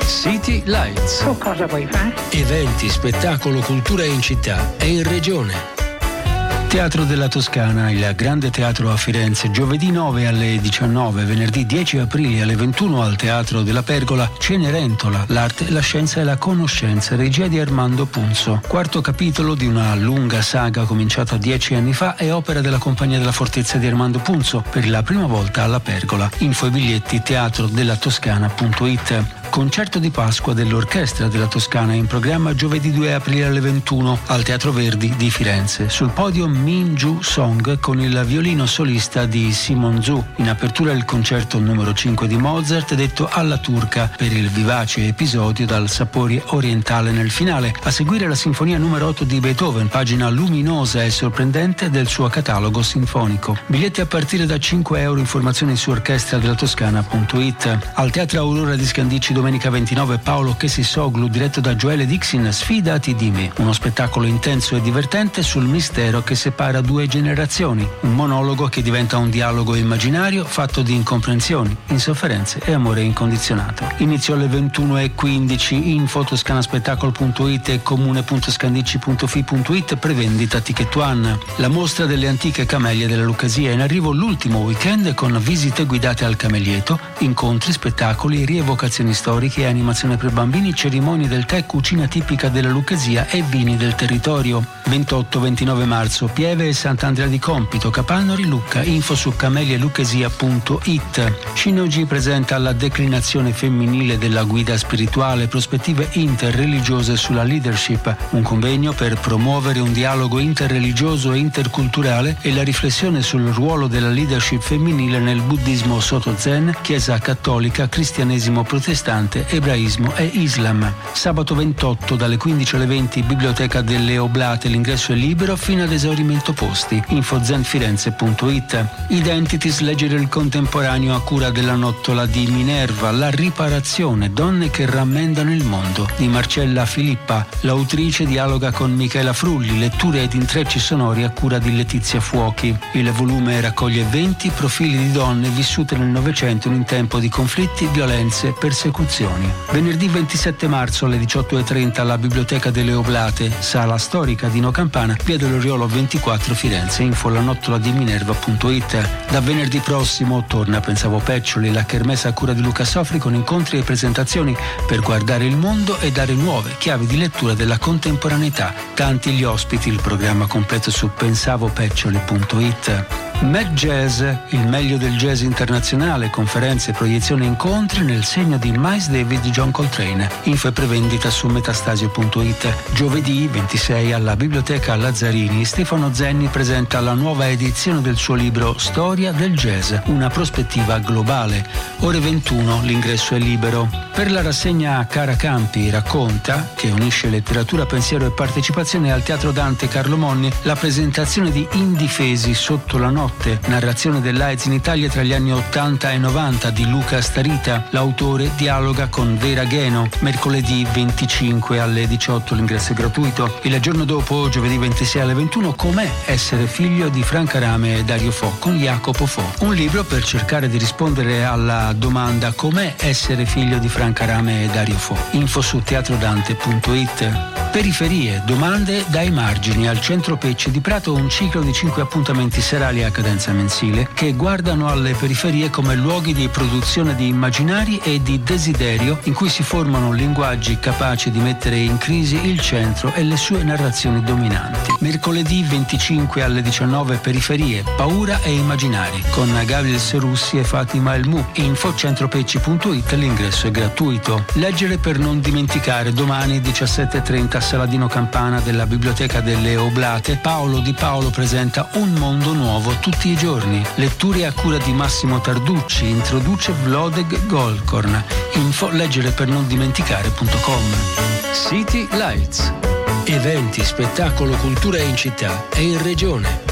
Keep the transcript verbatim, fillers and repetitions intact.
City Lights. Tu cosa vuoi fare? Eventi, spettacolo, cultura in città e in regione. Teatro della Toscana, il Grande Teatro a Firenze, giovedì nove alle diciannove, venerdì dieci aprile alle ventuno al Teatro della Pergola, Cenerentola, l'arte, la scienza e la conoscenza, regia di Armando Punzo. Quarto capitolo di una lunga saga cominciata dieci anni fa e opera della Compagnia della Fortezza di Armando Punzo, per la prima volta alla Pergola. Info e biglietti teatro della toscana punto it. Concerto di Pasqua dell'Orchestra della Toscana in programma giovedì due aprile alle ventuno al Teatro Verdi di Firenze. Sul podio Min Ju Song con il violino solista di Simon Zhu. In apertura il concerto numero cinque di Mozart, detto alla turca, per il vivace episodio dal sapore orientale nel finale. A seguire la sinfonia numero otto di Beethoven, pagina luminosa e sorprendente del suo catalogo sinfonico. Biglietti a partire da cinque euro, informazioni su orchestra della toscana punto it. Al Teatro Aurora di Scandicci domenica ventinove Paolo Kesisoglu, diretto da Gioele Dixin, Sfidati di me. Uno spettacolo intenso e divertente sul mistero che separa due generazioni. Un monologo che diventa un dialogo immaginario fatto di incomprensioni, insofferenze e amore incondizionato. Inizio alle ventuno e quindici. Info toscanaspettacolo punto it e comune punto scandicci punto fi punto it. Prevendita Ticket One. La mostra delle antiche camellie della Luccasia, in arrivo l'ultimo weekend con visite guidate al Camelietto, incontri, spettacoli, rievocazioni storiche e animazione per bambini, cerimonie del tè, cucina tipica della Luccasia e vini del territorio. ventotto ventinove marzo, Pieve e Sant'Andrea di Compito, Capannori, Lucca. Info su camelieluccasia punto it. Shinoji presenta la declinazione femminile della guida spirituale, prospettive interreligiose sulla leadership, un convegno per promuovere un dialogo interreligioso e interculturale e la riflessione sul ruolo della leadership femminile nel buddismo Soto Zen, Chiesa cattolica, cristianesimo protestante, ebraismo e Islam. Sabato ventotto dalle quindici alle venti, Biblioteca delle Oblate, l'ingresso è libero fino ad esaurimento posti. Info zenfirenze punto it. Identities, leggere il contemporaneo a cura della Nottola di Minerva, la riparazione, donne che rammendano il mondo, di Marcella Filippa. L'autrice dialoga con Michela Frulli, letture ed intrecci sonori a cura di Letizia Fuochi. Il volume raccoglie venti profili di donne vissute nel Novecento in un tempo di conflitti, violenze, persecuzioni. Venerdì ventisette marzo alle diciotto e trenta alla Biblioteca delle Oblate, sala storica di No Campana, via dell'Oriolo ventiquattro Firenze. Info la nottola di minerva punto it. Da venerdì prossimo torna Pensavo Peccioli, la kermesse a cura di Luca Sofri, con incontri e presentazioni per guardare il mondo e dare nuove chiavi di lettura della contemporaneità. Tanti gli ospiti, il programma completo su pensavo peccioli punto it. Mad Jazz, il meglio del jazz internazionale, conferenze, proiezioni e incontri nel segno di Miles Davis di John Coltrane. Info e prevendita su metastasio punto it. Giovedì ventisei alla Biblioteca Lazzarini, Stefano Zenni presenta la nuova edizione del suo libro Storia del Jazz, una prospettiva globale. Ore ventuno, l'ingresso è libero. Per la rassegna Cara Campi racconta, che unisce letteratura, pensiero e partecipazione, al Teatro Dante Carlo Monni, la presentazione di Indifesi sotto la notte, narrazione dell'AIDS in Italia tra gli anni ottanta e novanta di Luca Starita. L'autore dialoga con Vera Gheno. Mercoledì venticinque alle diciotto, l'ingresso è gratuito. Il giorno dopo, giovedì ventisei alle ventuno, Com'è essere figlio di Franca Rame e Dario Fo, con Jacopo Fo. Un libro per cercare di rispondere alla domanda com'è essere figlio di Franca Rame e Dario Fo. Info su teatro dante punto it. Periferie, domande dai margini. Al Centro Pecce di Prato un ciclo di cinque appuntamenti serali a cadenza mensile che guardano alle periferie come luoghi di produzione di immaginari e di desiderio, in cui si formano linguaggi capaci di mettere in crisi il centro e le sue narrazioni dominanti. Mercoledì venticinque alle diciannove, Periferie, paura e immaginari, con Gabriel Serussi e Fatima Elmu. Info centropecci punto it, l'ingresso è gratuito. Leggere per non dimenticare, domani diciassette e trenta, Saladino Campana della Biblioteca delle Oblate, Paolo Di Paolo presenta Un mondo nuovo tutti i giorni. Letture a cura di Massimo Tarducci, introduce Vlodek Golkorn. Info leggere per non dimenticare punto com. City Lights. Eventi, spettacolo, cultura in città e in regione.